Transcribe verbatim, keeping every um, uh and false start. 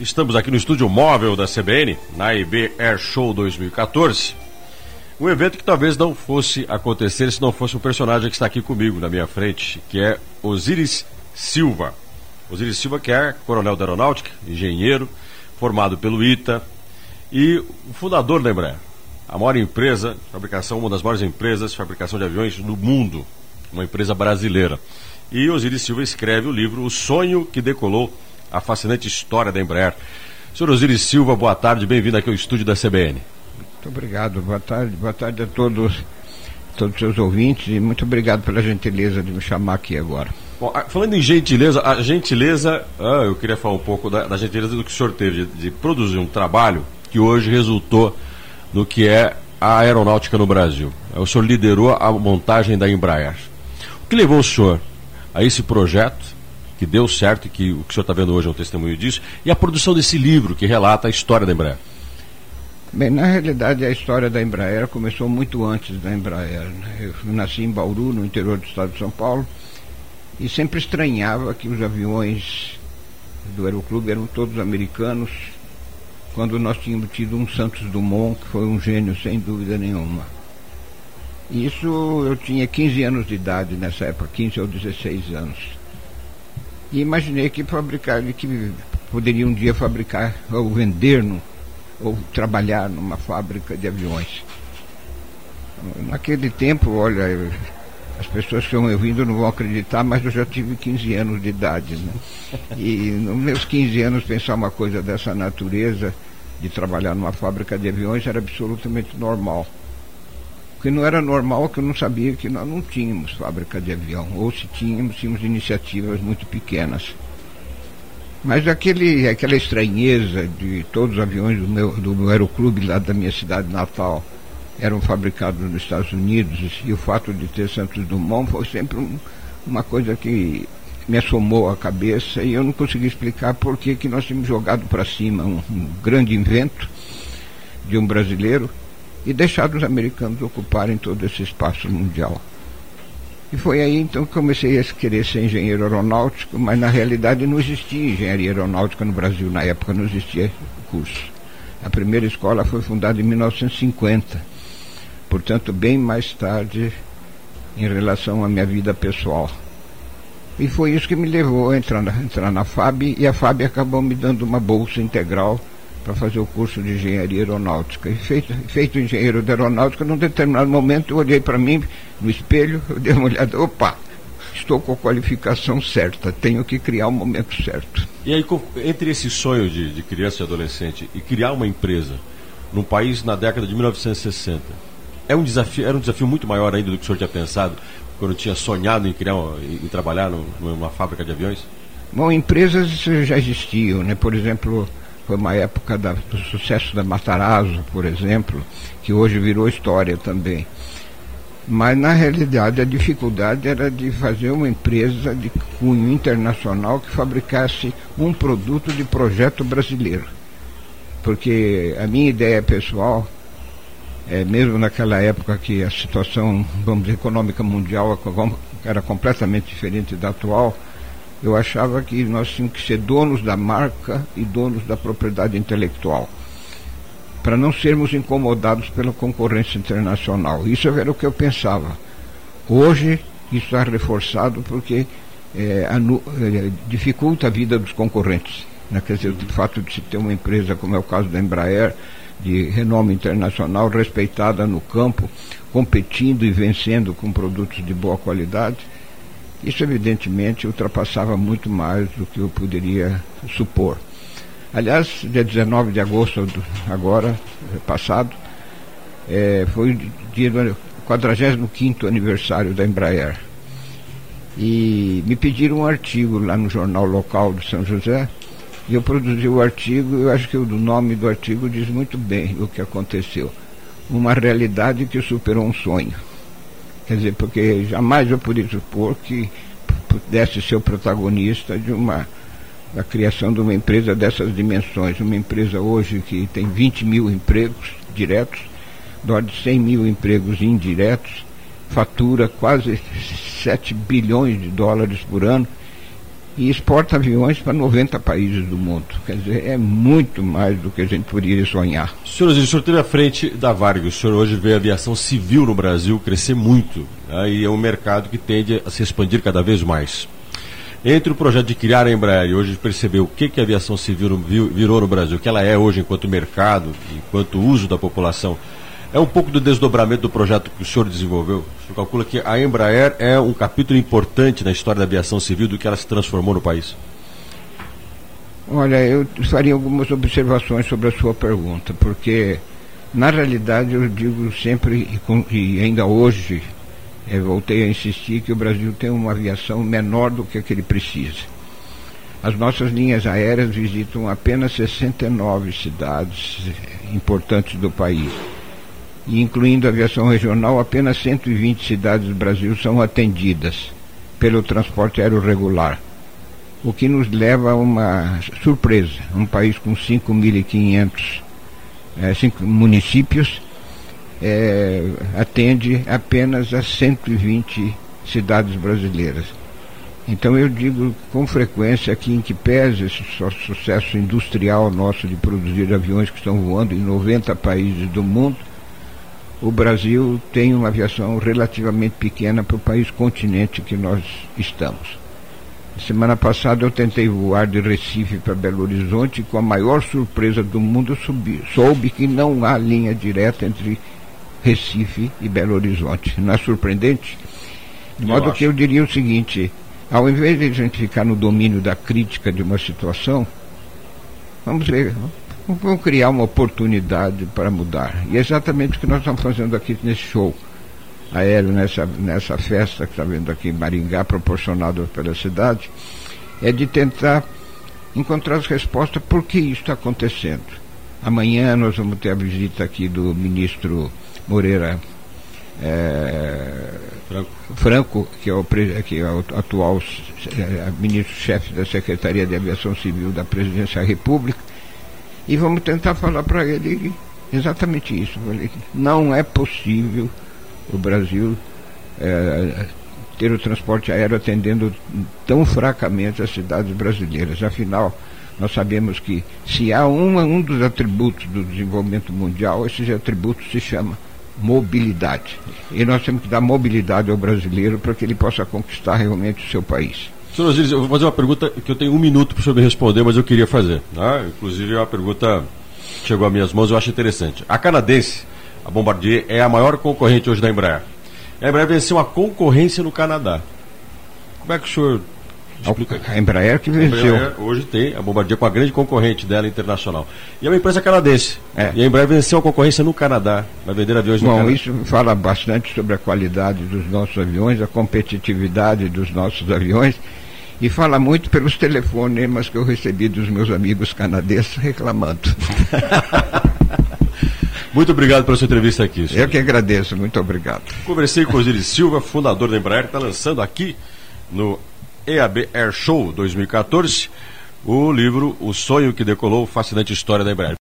Estamos aqui no estúdio móvel da C B N, na A E B Air Show dois mil e quatorze. Um evento que talvez não fosse acontecer se não fosse um personagem que está aqui comigo, na minha frente, que é Osiris Silva. Osiris Silva, que é coronel da aeronáutica, engenheiro, formado pelo I T A e o fundador da Embraer. A maior empresa, fabricação, uma das maiores empresas de fabricação de aviões no mundo, uma empresa brasileira. E Osiris Silva escreve o livro O Sonho que Decolou, a fascinante história da Embraer. Senhor Osiris Silva, boa tarde, bem-vindo aqui ao estúdio da C B N. Muito obrigado, boa tarde, boa tarde a todos, todos os seus ouvintes e muito obrigado pela gentileza de me chamar aqui agora. Bom, falando em gentileza, a gentileza, ah, eu queria falar um pouco da, da gentileza do que o senhor teve de, de produzir um trabalho que hoje resultou no que é a aeronáutica no Brasil. O senhor liderou a montagem da Embraer. O que levou o senhor a esse projeto, que deu certo e que o que o senhor está vendo hoje é um testemunho disso, e a produção desse livro que relata a história da Embraer? Bem, na realidade a história da Embraer começou muito antes da Embraer, né? Eu nasci em Bauru, no interior do estado de São Paulo, e sempre estranhava que os aviões do Aeroclube eram todos americanos, quando nós tínhamos tido um Santos Dumont, que foi um gênio sem dúvida nenhuma. Isso eu tinha quinze anos de idade nessa época, quinze ou dezesseis anos. E imaginei que fabricar, que poderia um dia fabricar ou vender no, ou trabalhar numa fábrica de aviões. Naquele tempo, olha, as pessoas que estão me ouvindo não vão acreditar, mas eu já tive quinze anos de idade, né? E nos meus quinze anos pensar uma coisa dessa natureza, de trabalhar numa fábrica de aviões, era absolutamente normal. O que não era normal é que eu não sabia que nós não tínhamos fábrica de avião, ou se tínhamos, tínhamos iniciativas muito pequenas. Mas aquele, aquela estranheza de todos os aviões do meu, do meu aeroclube lá da minha cidade natal eram fabricados nos Estados Unidos, e o fato de ter Santos Dumont foi sempre um, uma coisa que me assomou à cabeça, e eu não consegui explicar por que que nós tínhamos jogado para cima um, um grande invento de um brasileiro e deixado os americanos ocuparem todo esse espaço mundial. E foi aí então que comecei a querer ser engenheiro aeronáutico, mas na realidade não existia engenharia aeronáutica no Brasil, na época não existia curso. A primeira escola foi fundada em mil novecentos e cinquenta, portanto bem mais tarde em relação à minha vida pessoal. E foi isso que me levou a entrar na, entrar na F A B, e a F A B acabou me dando uma bolsa integral para fazer o curso de engenharia aeronáutica. E feito, feito engenheiro de aeronáutica, num determinado momento eu olhei para mim no espelho, eu dei uma olhada, opa, estou com a qualificação certa, tenho que criar o momento certo. E aí, entre esse sonho de, de criança e adolescente e criar uma empresa num país na década de mil novecentos e sessenta, é um desafio, era um desafio muito maior ainda do que o senhor tinha pensado quando tinha sonhado em criar, em trabalhar no, numa fábrica de aviões? Bom, empresas já existiam, né? Por exemplo, foi uma época da, do sucesso da Matarazzo, por exemplo, que hoje virou história também. Mas, na realidade, a dificuldade era de fazer uma empresa de cunho internacional que fabricasse um produto de projeto brasileiro. Porque a minha ideia pessoal, é, mesmo naquela época que a situação, vamos dizer, econômica mundial era completamente diferente da atual, eu achava que nós tínhamos que ser donos da marca e donos da propriedade intelectual, para não sermos incomodados pela concorrência internacional. Isso era o que eu pensava. Hoje, isso está reforçado porque é, anu, é, dificulta a vida dos concorrentes, né? Quer dizer, o fato de se ter uma empresa, como é o caso da Embraer, de renome internacional, respeitada no campo, competindo e vencendo com produtos de boa qualidade, isso evidentemente ultrapassava muito mais do que eu poderia supor. Aliás, dia dezenove de agosto do, agora, passado, é, foi o dia do quadragésimo quinto aniversário da Embraer. E me pediram um artigo lá no jornal local de São José, e eu produzi o artigo, e eu acho que o nome do artigo diz muito bem o que aconteceu. Uma realidade que superou um sonho. Quer dizer, porque jamais eu poderia supor que pudesse ser o protagonista de uma, da criação de uma empresa dessas dimensões. Uma empresa hoje que tem vinte mil empregos diretos, de cem mil empregos indiretos, fatura quase sete bilhões de dólares por ano e exporta aviões para noventa países do mundo. Quer dizer, é muito mais do que a gente poderia sonhar. Senhor Osiris, o senhor teve à frente da Varig, o senhor hoje vê a aviação civil no Brasil crescer muito, né, e é um mercado que tende a se expandir cada vez mais. Entre o projeto de criar a Embraer e hoje perceber o que, que a aviação civil virou no Brasil, o que ela é hoje enquanto mercado, enquanto uso da população, é um pouco do desdobramento do projeto que o senhor desenvolveu. O senhor calcula que a Embraer é um capítulo importante na história da aviação civil, do que ela se transformou no país? Olha, eu faria algumas observações sobre a sua pergunta, porque na realidade eu digo sempre, e ainda hoje eu voltei a insistir, que o Brasil tem uma aviação menor do que a que ele precisa. As nossas linhas aéreas visitam apenas sessenta e nove cidades importantes do país. E incluindo a aviação regional, apenas cento e vinte cidades do Brasil são atendidas pelo transporte aéreo regular, o que nos leva a uma surpresa. Um país com cinco mil e quinhentos é, cinco municípios é, atende apenas a cento e vinte cidades brasileiras. Então eu digo com frequência que, em que pese esse sucesso industrial nosso de produzir aviões que estão voando em noventa países do mundo, o Brasil tem uma aviação relativamente pequena para o país continente que nós estamos. Semana passada eu tentei voar de Recife para Belo Horizonte e, com a maior surpresa do mundo, subi, soube que não há linha direta entre Recife e Belo Horizonte. Não é surpreendente? De modo que eu diria o seguinte: ao invés de a gente ficar no domínio da crítica de uma situação, vamos ver, vamos criar uma oportunidade para mudar. E é exatamente o que nós estamos fazendo aqui nesse show aéreo, nessa, nessa festa que está vendo aqui em Maringá, proporcionada pela cidade, é de tentar encontrar as respostas por que isso está acontecendo. Amanhã nós vamos ter a visita aqui do ministro Moreira é, Franco. Franco, que é o, que é o atual é, ministro-chefe da Secretaria de Aviação Civil da Presidência da República, e vamos tentar falar para ele exatamente isso. Não é possível o Brasil é, ter o transporte aéreo atendendo tão fracamente as cidades brasileiras. Afinal, nós sabemos que se há um, um dos atributos do desenvolvimento mundial, esse atributo se chama mobilidade. E nós temos que dar mobilidade ao brasileiro para que ele possa conquistar realmente o seu país. Senhor Osiris, eu vou fazer uma pergunta que eu tenho um minuto para o senhor me responder, mas eu queria fazer. Né? Inclusive é uma pergunta que chegou às minhas mãos, eu acho interessante. A canadense, a Bombardier, é a maior concorrente hoje da Embraer. A Embraer venceu uma concorrência no Canadá. Como é que o senhor explica? A Embraer que venceu. A Embraer hoje tem a Bombardier com a grande concorrente dela internacional. E é uma empresa canadense. É. E a Embraer venceu a concorrência no Canadá. Vai vender aviões no Bom, Canadá. Bom, isso fala bastante sobre a qualidade dos nossos aviões, a competitividade dos nossos aviões, e fala muito pelos telefonemas que eu recebi dos meus amigos canadenses reclamando. Muito obrigado pela sua entrevista aqui, senhor. Eu que agradeço, muito obrigado. Conversei com o Osiris Silva, fundador da Embraer, que está lançando aqui no E A B Air Show dois mil e quatorze o livro O Sonho que Decolou, Fascinante História da Embraer.